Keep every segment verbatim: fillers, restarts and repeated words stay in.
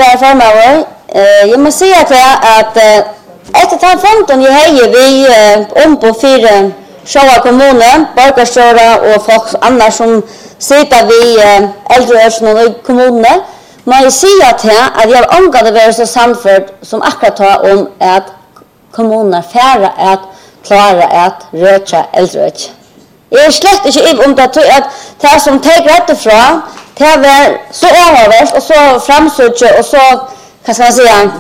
kære farmauer. Jeg må si at, at etter den fonden jeg heier vi om på fire Sjøa kommune, borgerstjøra og folk annars som sitter vi eldreørsene i kommunene, må jeg si at jeg har omgått være så samfunn som akkurat tar om at kommunene færre at klare at røtja eldreørsene. Jeg er slett ikke i om det at det som tar rette fra, det er så oververst og så fremsøkje og så, hva skal man si,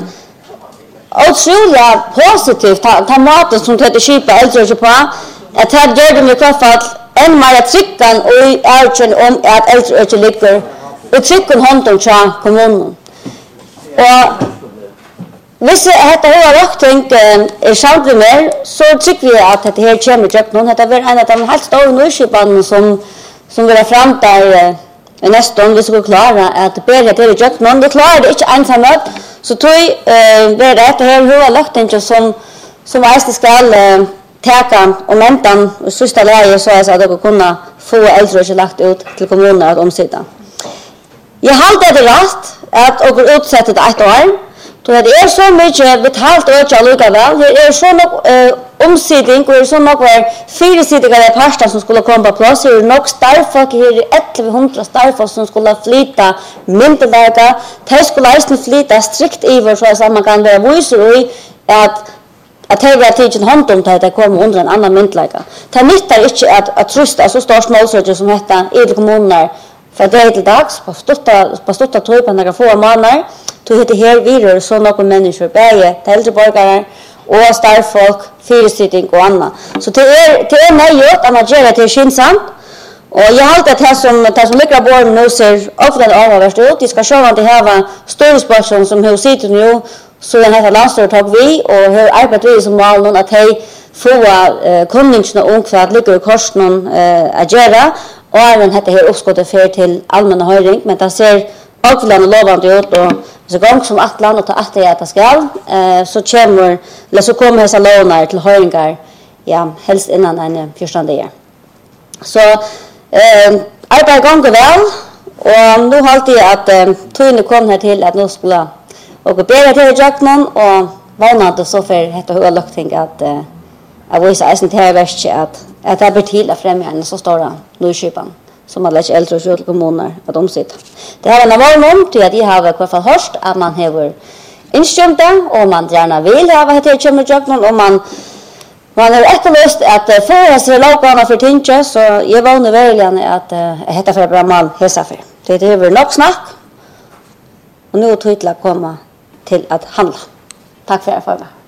utrolig positivt, ta maten som heter kjipa eldreørsene på, at det gjør det i hvert fall enn mer trykken og erkjenn om at eldreørsene ligger og trykken hånden fra kommunen. Og hvis dette har lagt ting er samtidig mer, så tykker vi at dette her kommer i kjøkken. Dette er en av de helt store nødskipene som, som vil ha frem der i neste om vi skal klare at bedre til i kjøkken. Vi klarer det ikke ensamhet, så tror jeg uh, det er dette her har lagt ting som, som jeg skal uh, teka og mentan og sista leie så jeg at dere kunne få eldre lagt ut til kommunen at omsida. Jeg halte det rett at dere utsetter det ett år. Det er så mye betalt og ikke allikevel. Det er så nok uh, omsidning og det er så nok firesidige parster som skulle komme på plass. Det er nok starfolk, det er elleve hundre starfolk som skulle flytta myndeverket. De skulle eisen flytta strikt iver så at man kan være viser i at at det var tidsen hånd om det kommer under en annan myndleika. Det nyttar ikke at, at trusta så stor smålsøkje som heter i kommuner fra dag til dags, på stutta tog på noen få måneder, tog heter her virur så noen mennesker, begge til eldreborgere og starfolk, fyrestyting og annet. Så det er, det er nøyert at man gjør det til skyndsamt, og jeg halte at det som, det som ligger på båren nå ser ofte oververst ut, de skal se om de har store spørsmål som hun sitter nå, så den heter landstyret tok vi, og har arbeidet vi som mål noen at de får uh, kunningsene om hva det ligger i korsen uh, å gjøre, og er den heter her oppskottet fer til allmenne høring, men det ser avklende lovende ut, og hvis det går som at land og tar etter at det skal, uh, så kommer, eller så kommer disse lovene til høringer, ja, helst innan en fjortende år. Så uh, arbeidet ganger vel, og nå halte jeg at uh, togene kom her til at nå skulle og bedre til jakten og vannet så for hette høye løkting at uh, jeg viser eisen til verst at, at det blir til å fremme en så stor nødskipene som har lett eldre og kjøttel kommuner at omsitte. Det har en av varmen til at de har i hvert fall hørt at man har innskjømt det og man gjerne vil ha hette kjømme jakten og man man har etterlyst at uh, for oss er lovgående for tinget så jeg vågner veldig at uh, jeg heter for bra mal hesaffer. Det er nok snakk og nå er det til å komme til at handla. Takk for erfaringen.